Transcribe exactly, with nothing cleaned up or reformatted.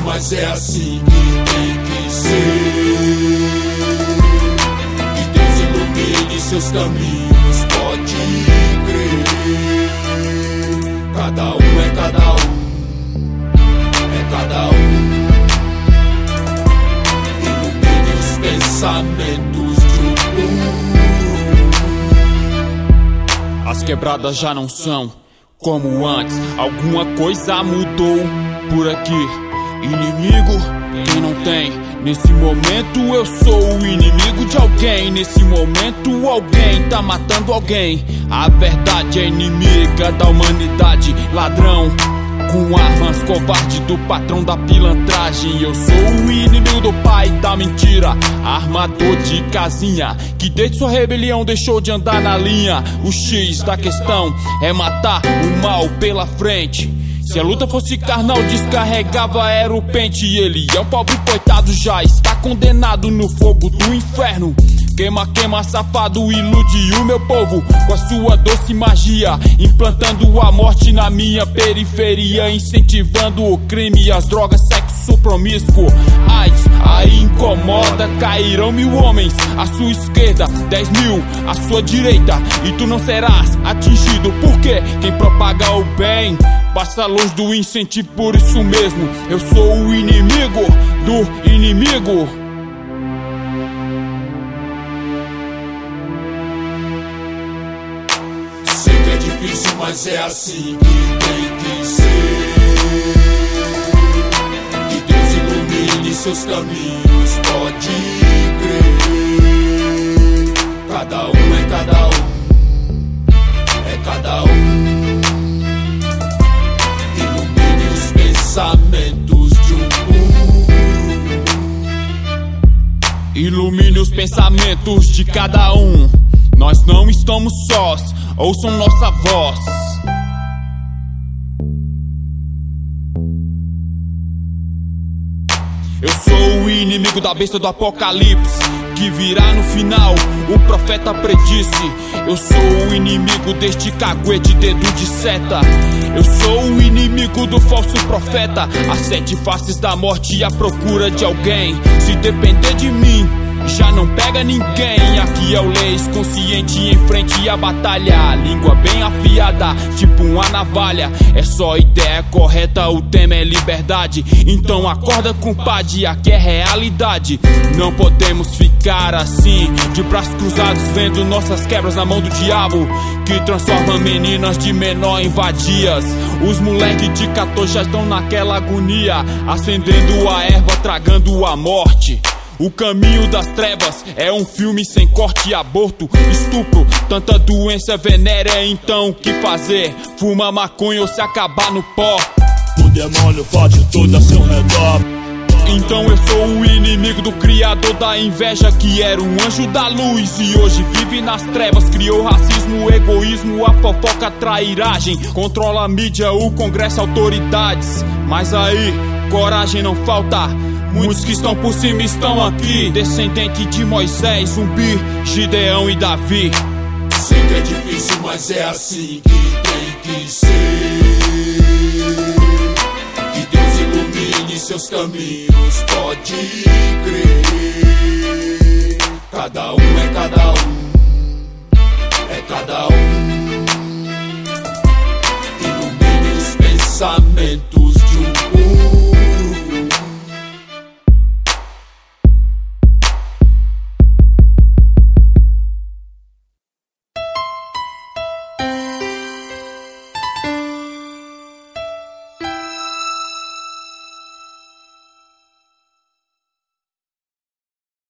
mas é assim que tem que ser. Que Deus ilumine seus caminhos, pode crer. Cada um é cada um, é cada um. Ilumine os pensamentos de um povo. As quebradas já não são como antes, alguma coisa mudou por aqui. Inimigo, quem não tem? Nesse momento eu sou o inimigo de alguém. Nesse momento alguém tá matando alguém. A verdade é inimiga da humanidade. Ladrão com armas, covarde do patrão da pilantragem. Eu sou o inimigo do pai da mentira, armador de casinha, que desde sua rebelião deixou de andar na linha. O X da questão é matar o mal pela frente. Se a luta fosse carnal, descarregava era o pente. E ele é um pobre coitado, já está condenado no fogo do inferno. Queima, queima, safado, ilude o meu povo com a sua doce magia, implantando a morte na minha periferia, incentivando o crime, as drogas, sexo promíscuo. Ai, aí incomoda, cairão mil homens à sua esquerda, dez mil à sua direita, e tu não serás atingido, porque quem propaga o bem passa longe do incentivo. Por isso mesmo, eu sou o inimigo do inimigo. Sei que é difícil, mas é assim que tem que ser. Que Deus ilumine seus caminhos, pode crer. Cada um é cada um, é cada um. Pensamentos de um povo. Ilumine os pensamentos de cada um. Nós não estamos sós, ouçam nossa voz. Eu sou o inimigo da besta do apocalipse, que virá no final, o profeta predisse. Eu sou o inimigo deste caguete, dedo de seta. Eu sou o inimigo do falso profeta, as sete faces da morte à procura de alguém. Se depender de mim, já não pega ninguém. Aqui é o Leis, consciente em frente à batalha, língua bem afiada, tipo uma navalha. É só ideia correta, o tema é liberdade. Então acorda, compadre, aqui é realidade. Não podemos ficar assim, de braços cruzados, vendo nossas quebras na mão do diabo, que transforma meninas de menor em vadias. Os moleques de quatorze já estão naquela agonia, acendendo a erva, tragando a morte. O caminho das trevas é um filme sem corte, aborto, estupro, tanta doença venérea. Então o que fazer? Fuma maconha ou se acabar no pó? O demônio fode tudo a seu redor. Então eu sou o inimigo do criador da inveja, que era um anjo da luz e hoje vive nas trevas. Criou racismo, egoísmo, a fofoca, a trairagem, controla a mídia, o congresso, autoridades. Mas aí, coragem não falta. Muitos que estão por cima estão aqui, descendente de Moisés, Zumbi, Gideão e Davi. Sei que é difícil, mas é assim que tem que ser. Que Deus ilumine seus caminhos, pode